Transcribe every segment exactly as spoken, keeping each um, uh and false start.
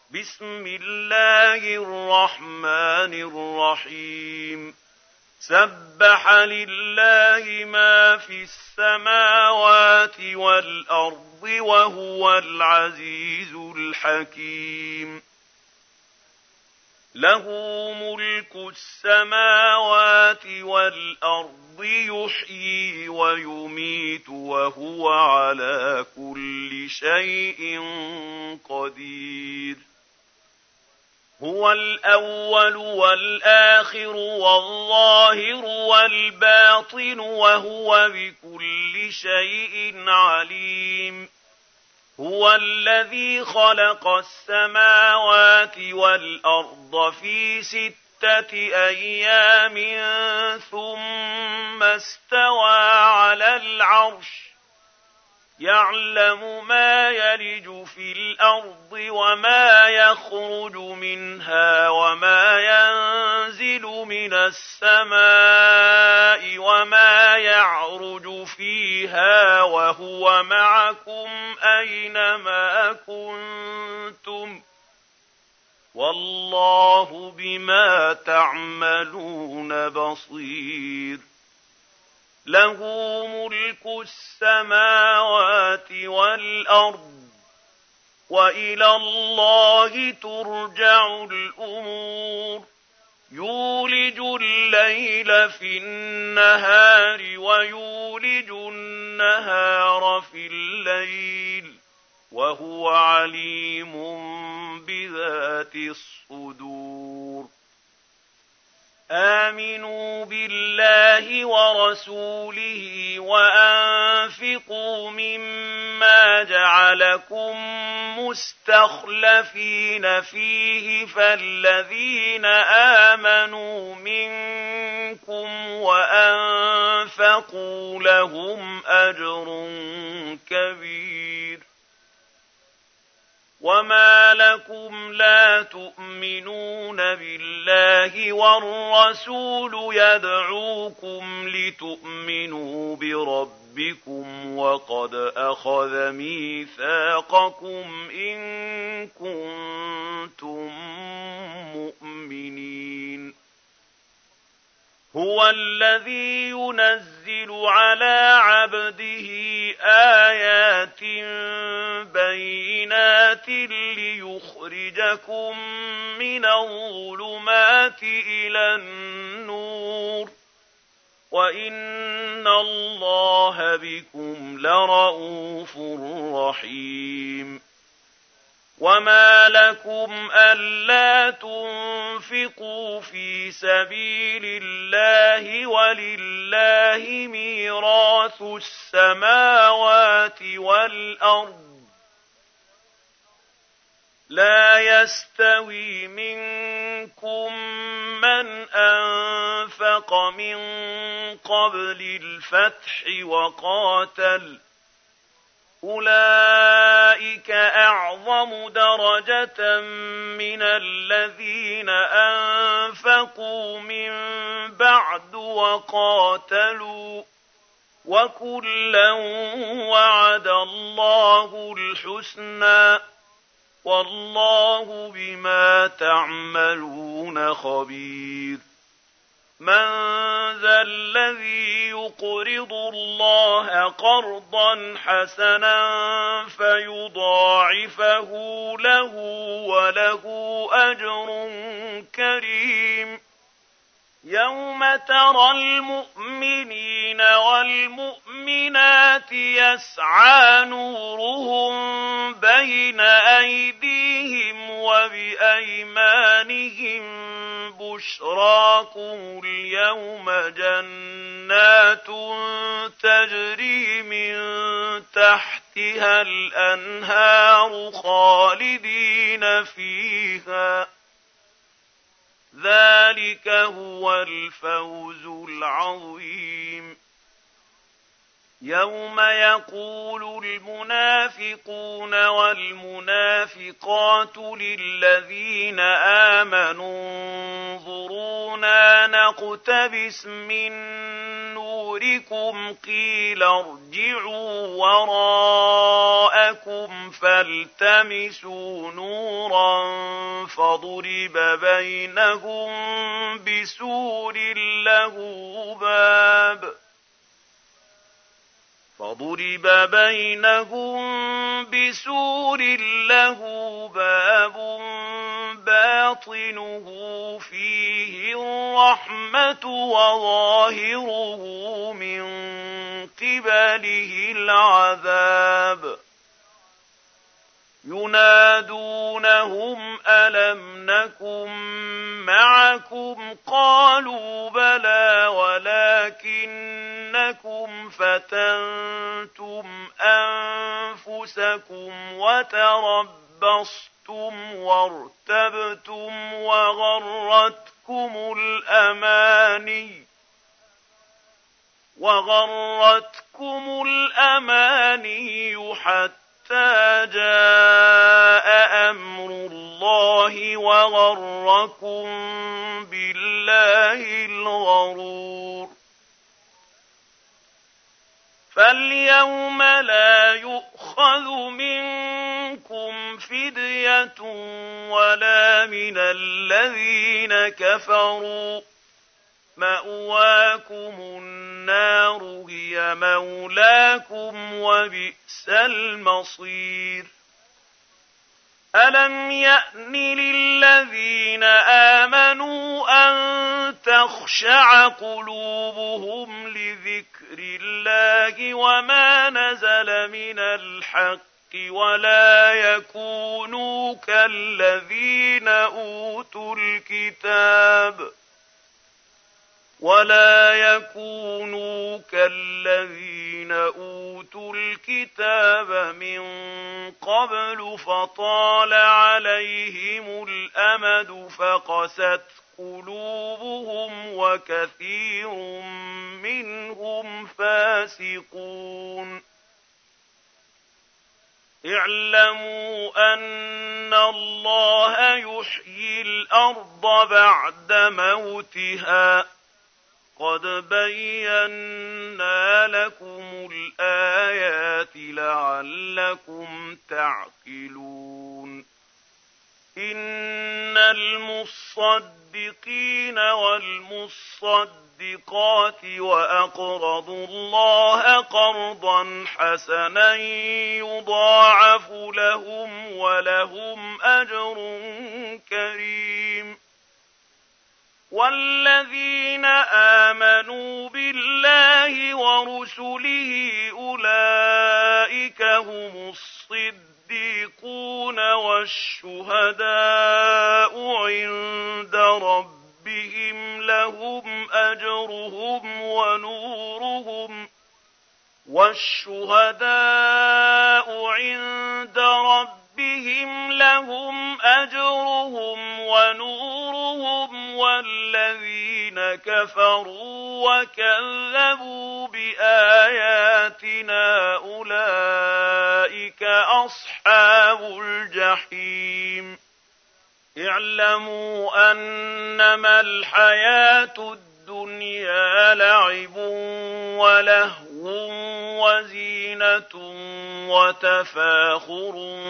بسم الله الرحمن الرحيم سبح لله ما في السماوات والأرض وهو العزيز الحكيم له ملك السماوات والأرض يحيي ويميت وهو على كل شيء قدير هو الأول والآخر والظاهر والباطن وهو بكل شيء عليم هو الذي خلق السماوات والأرض في ستة أيام ثم استوى على العرش يعلم ما يلج في الأرض وما يخرج منها وما ينزل من السماء وما يعرج فيها وهو معكم أينما كنتم والله بما تعملون بصير له ملك السماوات والأرض وإلى الله ترجع الأمور يولج الليل في النهار ويولج النهار في الليل وهو عليم بذات الصدور آمنوا بالله ورسوله وأنفقوا مما جعلكم مستخلفين فيه فالذين آمنوا منكم وأنفقوا لهم أجر كبير وما لكم لا تؤمنون بالله والرسول يدعوكم لتؤمنوا بربكم وقد أخذ ميثاقكم إن كنتم مؤمنين هو الذي ينزل على عبده آيات بينات ليخرجكم من الظلمات إلى النور وإن الله بكم لرءوف رحيم وما لكم ألا تنفقوا في سبيل الله ولله ميراث السماوات والأرض لا يستوي منكم من أنفق من قبل الفتح وقاتل أولئك أعظم درجة من الذين أنفقوا من بعد وقاتلوا وكلا وعد الله الحسنى والله بما تعملون خبير من ذا الذي يقرض الله قرضا حسنا فيضاعفه له وله أجر كريم يوم ترى المؤمنين والمؤمنات يسعى نورهم بين أيديهم وبأيمانهم بشراكم اليوم جنات تجري من تحتها الأنهار خالدين فيها ذلك هو الفوز العظيم يوم يقول المنافقون والمنافقات للذين آمنوا انظرونا نقتبس من نوركم قيل ارجعوا وراءكم فالتمسوا نورا فضرب بينهم بسور له باب فضرب بينهم بسور له باب باطنه فيه الرحمة وظاهره من قبله العذاب ينادونهم ألم نكن معكم قالوا بلى ولكنكم فتنتم أنفسكم وتربصتم وارتبتم وغرتكم الأماني وغرتكم الأماني حتى حتى جاء أمر الله وغركم بالله الغرور فاليوم لا يؤخذ منكم فدية ولا من الذين كفروا مأواكم النار هي مولاكم وبئس المصير ألم يأن للذين آمنوا أن تخشع قلوبهم لذكر الله وما نزل من الحق ولا يكونوا كالذين أوتوا الكتاب ولا يكونوا كالذين أوتوا الكتاب من قبل فطال عليهم الأمد فقست قلوبهم وكثير منهم فاسقون اعلموا أن الله يحيي الأرض بعد موتها قد بينا لكم الآيات لعلكم تعقلون إن المصدقين والمصدقات وأقرضوا الله قرضا حسنا يضاعف لهم ولهم أجر كريم والذين آمنوا بالله ورسله أولئك هم الصديقون والشهداء عند ربهم لهم أجرهم ونورهم والشهداء عند ربهم لهم أجرهم ونورهم والذين كفروا وكذبوا بآياتنا أولئك أصحاب الجحيم اعلموا أنما الحياة الدنيا لعب ولهو وزينة وتفاخر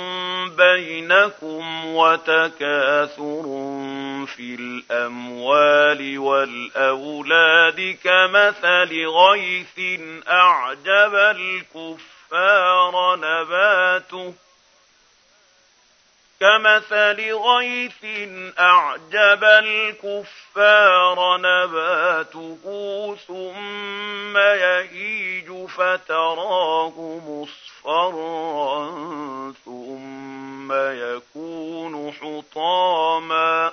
بينكم وتكاثر في الأموال والأولاد كمثل غيث أعجب الكفار نباته كمثل غيث أعجب الكفار نباته ثم يهيج فتراه مصفرا ثم يكون حطاما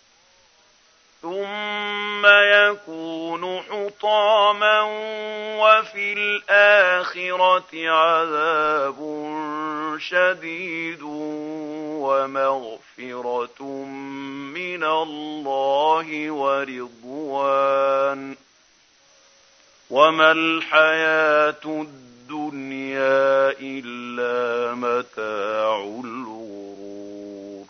ثم يكون حطاما وفي الآخرة عذاب شديد ومغفرة من الله ورضوان وما الحياة الدنيا الدنيا إلا متاع الغرور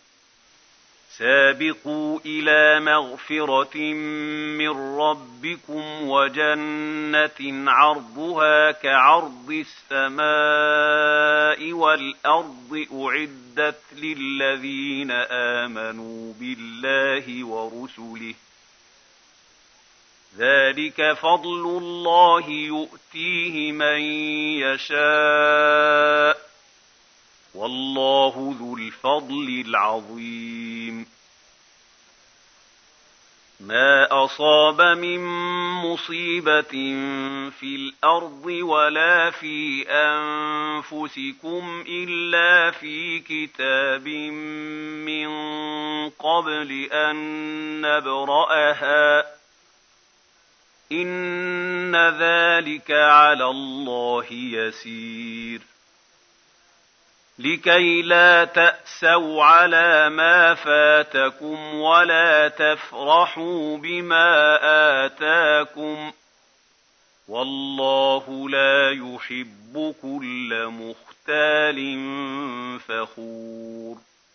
سابقوا إلى مغفرة من ربكم وجنة عرضها كعرض السماء والأرض أعدت للذين آمنوا بالله ورسله ذلك فضل الله يؤتيه من يشاء والله ذو الفضل العظيم ما أصاب من مصيبة في الأرض ولا في أنفسكم إلا في كتاب من قبل أن نبرأها إن ذلك على الله يسير لكي لا تأسوا على ما فاتكم ولا تفرحوا بما آتاكم والله لا يحب كل مختال فخور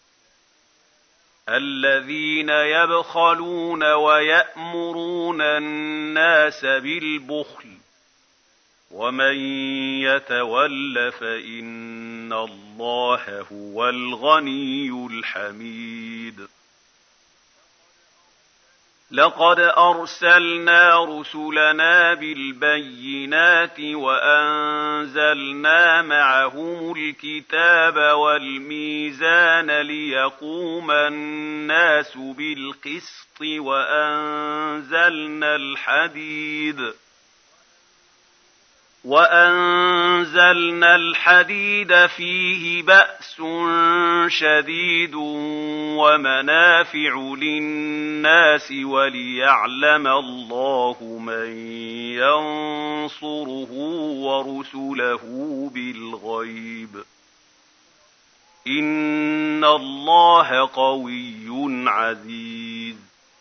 الذين يبخلون ويأمرون الناس بالبخل ومن يتول فإن الله هو الغني الحميد لقد أرسلنا رسلنا بالبينات وأنزلنا معهم الكتاب والميزان ليقوم الناس بالقسط وأنزلنا الحديد وأنزلنا الحديد فيه بأس شديد ومنافع للناس وليعلم الله من ينصره ورسله بالغيب إن الله قوي عزيز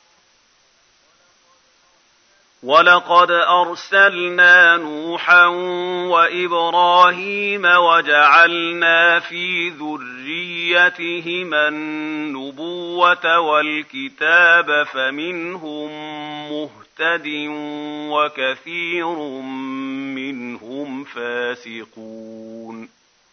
ولقد أرسلنا نوحا وإبراهيم وجعلنا في ذريتهما النبوة والكتاب فمنهم مهتد وكثير منهم فاسقون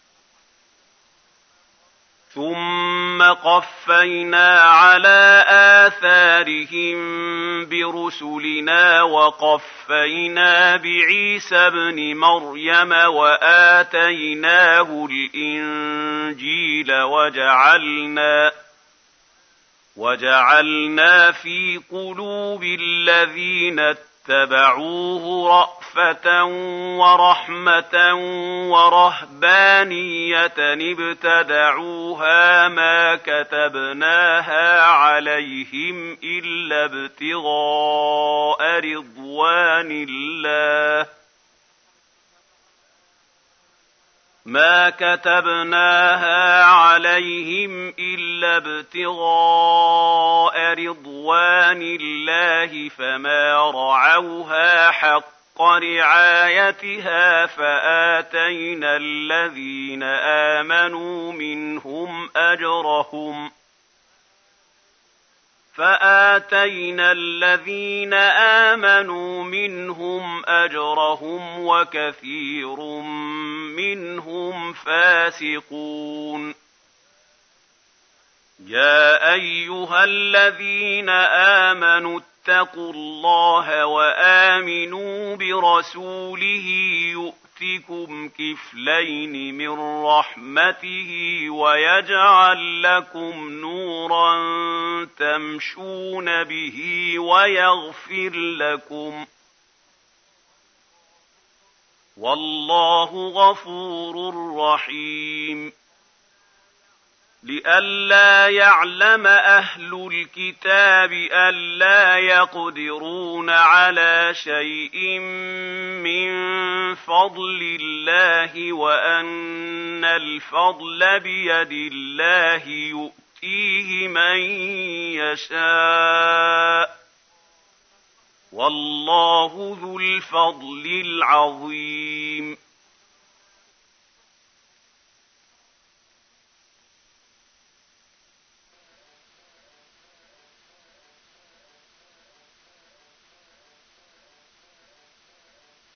ثم قفينا على آثارهم برسلنا وقفينا بعيسى ابن مريم وآتيناه الإنجيل وجعلنا وجعلنا في قلوب الذين اتبعوه رأفة ورحمة ورهبانية ابتدعوها ما كتبناها عليهم إلا ابتغاء رضوان الله ما كتبناها عليهم إلا ابتغاء رضوان الله فما رعوها حق رعايتها فآتينا الذين آمنوا منهم أجرهم فآتينا الذين آمنوا منهم أجرهم وكثير منهم فاسقون يا أيها الذين آمنوا اتقوا الله وآمنوا برسوله يؤتكم كفلين من رحمته ويجعل لكم نورا تمشون به ويغفر لكم والله غفور رحيم لئلا يعلم أهل الكتاب ألا يقدرون على شيء من فضل الله وأن الفضل بيد الله يؤتيه من يشاء والله ذو الفضل العظيم